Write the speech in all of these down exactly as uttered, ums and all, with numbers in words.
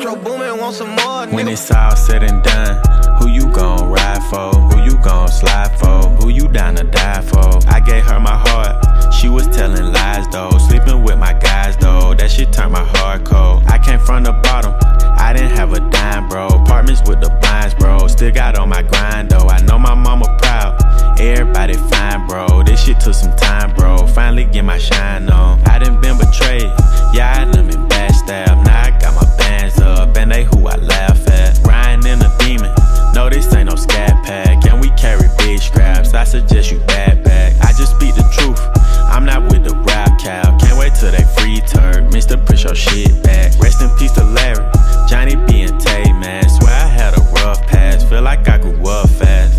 Metro Boomin, want some more, nigga. When it's all said and done, who you gon' ride for? Who you gon' slide for? Who you down to die for? I gave her my heart, she was telling lies though. Sleeping with my guys though, that shit turned my heart cold. I came from the bottom, I didn't have a dime, bro. Apartments with the blinds, bro. Still got on my grind though. I know my mama proud, everybody fine, bro. This shit took some time, bro. Finally get my shine on. I done been betrayed, yeah, I done been backstabbed. Now I got my bands up, and they who I laugh at. Ryan in a demon, no, this ain't no scat pack. And we carry big scraps, I suggest you bad back. I just speak the truth, I'm not with the rap cow. Can't wait till they free turd, Mister Push your shit back. Rest in peace to Larry, Johnny B and Tay, man. Swear I had a rough past, feel like I grew up fast.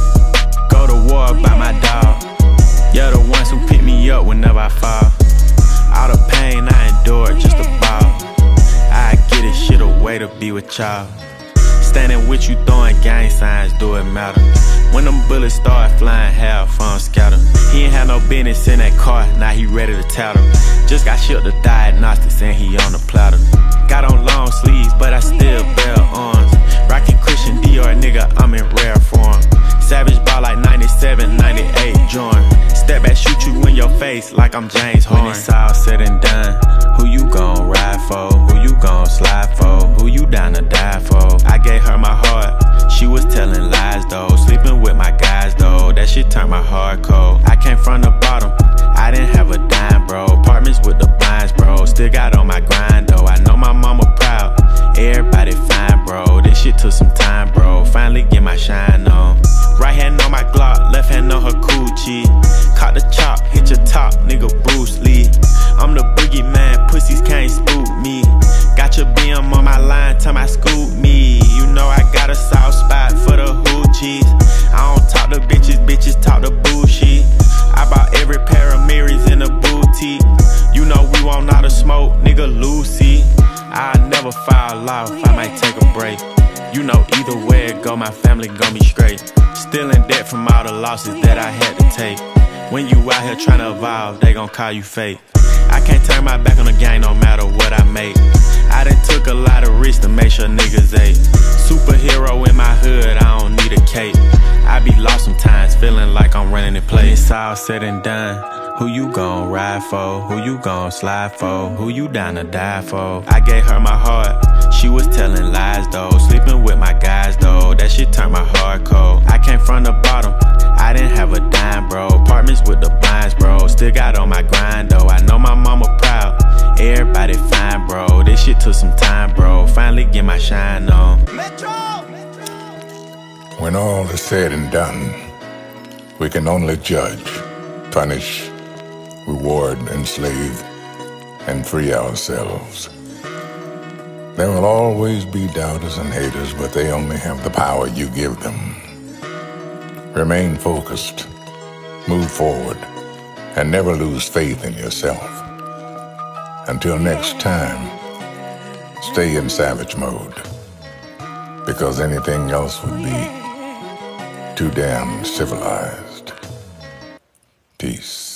Go to war by my dog, yeah, the ones who pick me up whenever I fall. All the pain I endured just a ball. I get this shit away to be with y'all. Standing with you throwing gang signs, do it matter? When them bullets start flying, half fun scatter. He ain't had no business in that car, now he ready to tattle. Just got shipped to diagnostics and he on the platter. Got on long sleeves, but I still bear arms. Rockin' Christian Dior, nigga, I'm in rare form. Savage ball like ninety-seven, ninety-eight Jordan. Step back, shoot you in your face like I'm James Harden. When it's all said and done, who you gon' ride for? Who you gon' slide for? Who you down to die for? I gave her my heart, she was telling lies though. Sleeping with my guys though, that shit turned my heart cold. I came from the bottom, I didn't have a dime, bro. Apartments with the blinds, bro. Still got on my grind though. I know my mama proud, everybody fine, bro. This shit took some time, bro. Finally get my shine on. Right hand on my Glock, left hand on her coochie. Caught the chop, hit your top, nigga Bruce Lee. I'm the boogeyman, pussies can't spook me. Got your B M on my line, time I scoop me. You know I got a soft spot for the hoochies. I don't talk to bitches, bitches talk to bullshit. I bought every pair of mirrors in the boutique. You know we want all the smoke, nigga Lucy. I'll never fall off, I might take a break. You know either way it go, my family gon' be straight. Still in debt from all the losses that I had to take. When you out here tryna evolve, they gon' call you fake. I can't turn my back on the game no matter what I make. I done took a lot of risks to make sure niggas ate. Superhero in my hood, I don't need a cape. I be lost sometimes, feeling like I'm running in place. When it's all said and done, who you gon' ride for? Who you gon' slide for? Who you down to die for? I gave her my heart, she was telling lies though. Sleeping with my guys though, that shit turned my heart cold. I came from the bottom, I didn't have a dime, bro. Apartments with the blinds, bro. Still got on my grind though. I know my mama proud, everybody fine, bro. This shit took some time, bro. Finally get my shine on. Metro! When all is said and done, we can only judge, punish, reward, enslave, and free ourselves. There will always be doubters and haters, but they only have the power you give them. Remain focused, move forward, and never lose faith in yourself. Until next time, stay in savage mode, because anything else would be too damn civilized. Peace.